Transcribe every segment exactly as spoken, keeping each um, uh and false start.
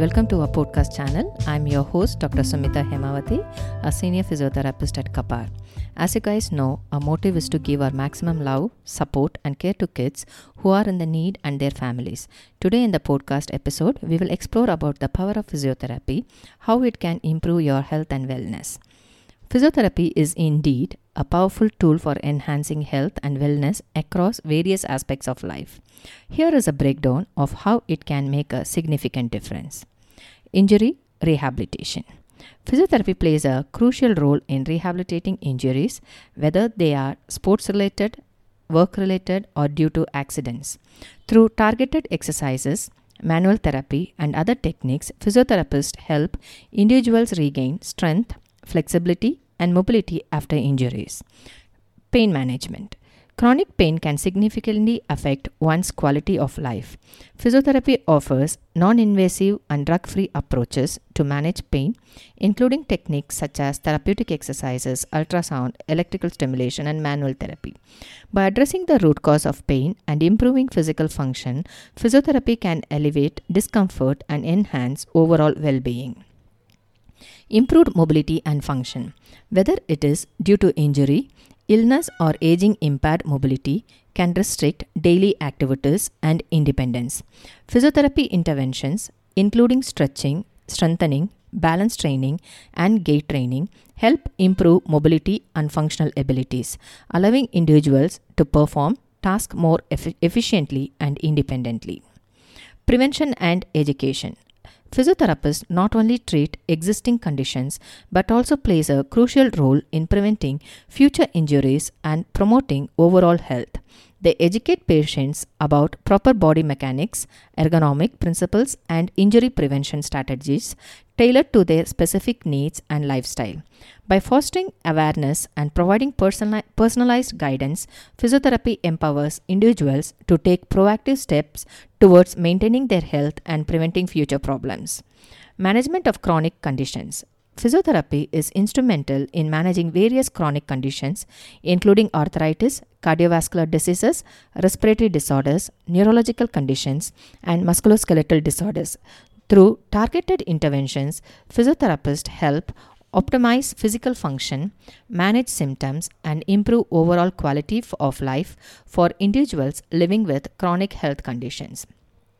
welcome to our podcast channel. I'm your host, Doctor Sumita Hemavati, a senior physiotherapist at Kapar. As you guys know, our motive is to give our maximum love, support, and care to kids who are in the need and their families. Today in the podcast episode, we will explore about the power of physiotherapy, how it can improve your health and wellness. Physiotherapy is indeed a powerful tool for enhancing health and wellness across various aspects of life. Here is a breakdown of how it can make a significant difference. Injury rehabilitation. Physiotherapy plays a crucial role in rehabilitating injuries, whether they are sports-related, work-related, or due to accidents. Through targeted exercises, manual therapy, and other techniques, physiotherapists help individuals regain strength, flexibility, and mobility after injuries. Pain management. Chronic pain can significantly affect one's quality of life. Physiotherapy offers non-invasive and drug-free approaches to manage pain, including techniques such as therapeutic exercises, ultrasound, electrical stimulation, and manual therapy. By addressing the root cause of pain and improving physical function, physiotherapy can alleviate discomfort and enhance overall well-being. Improved mobility and function. Whether it is due to injury, illness, or aging, impaired mobility can restrict daily activities and independence. Physiotherapy interventions, including stretching, strengthening, balance training, and gait training, help improve mobility and functional abilities, allowing individuals to perform tasks more eff- efficiently and independently. Prevention and education. Physiotherapists not only treat existing conditions but also plays a crucial role in preventing future injuries and promoting overall health. They educate patients about proper body mechanics, ergonomic principles, and injury prevention strategies tailored to their specific needs and lifestyle. By fostering awareness and providing personali- personalized guidance, physiotherapy empowers individuals to take proactive steps towards maintaining their health and preventing future problems. Management of chronic conditions. Physiotherapy is instrumental in managing various chronic conditions, including arthritis, cardiovascular diseases, respiratory disorders, neurological conditions, and musculoskeletal disorders. Through targeted interventions, physiotherapists help optimize physical function, manage symptoms, and improve overall quality of life for individuals living with chronic health conditions.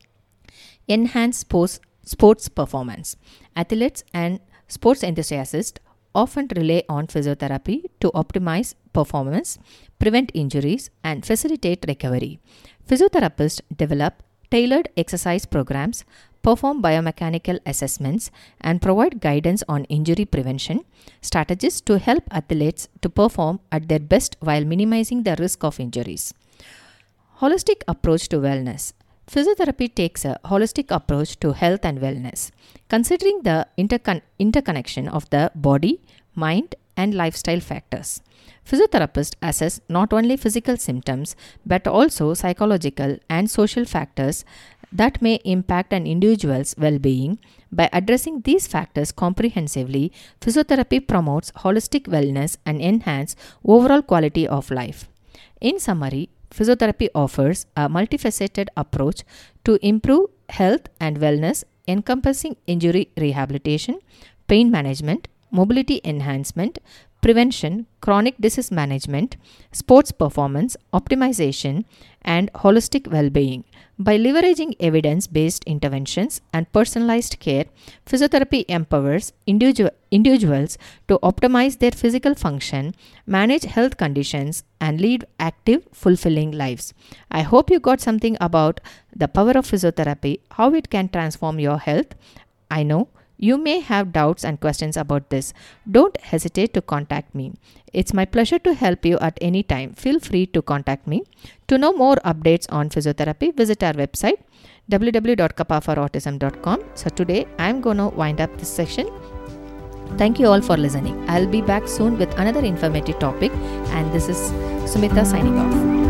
Enhance sports, sports performance. Athletes and sports enthusiasts often rely on physiotherapy to optimize performance, prevent injuries, and facilitate recovery. Physiotherapists develop tailored exercise programs, perform biomechanical assessments, and provide guidance on injury prevention strategies to help athletes to perform at their best while minimizing the risk of injuries. Holistic approach to wellness. Physiotherapy takes a holistic approach to health and wellness, considering the intercon- interconnection of the body, mind, and lifestyle factors. Physiotherapists assess not only physical symptoms but also psychological and social factors that may impact an individual's well-being. By addressing these factors comprehensively, physiotherapy promotes holistic wellness and enhances overall quality of life. In summary, physiotherapy offers a multifaceted approach to improve health and wellness, encompassing injury rehabilitation, pain management, mobility enhancement, prevention, chronic disease management, sports performance optimization, and holistic well-being. By leveraging evidence-based interventions and personalized care, physiotherapy empowers individu- individuals to optimize their physical function, manage health conditions, and lead active, fulfilling lives. I hope you got something about the power of physiotherapy, how it can transform your health. I know you may have doubts and questions about this. Don't hesitate to contact me. It's my pleasure to help you at any time. Feel free to contact me. To know more updates on physiotherapy, visit our website w w w dot kappa for autism dot com. So today I'm going to wind up this session. Thank you all for listening. I'll be back soon with another informative topic, and this is Sumita signing off.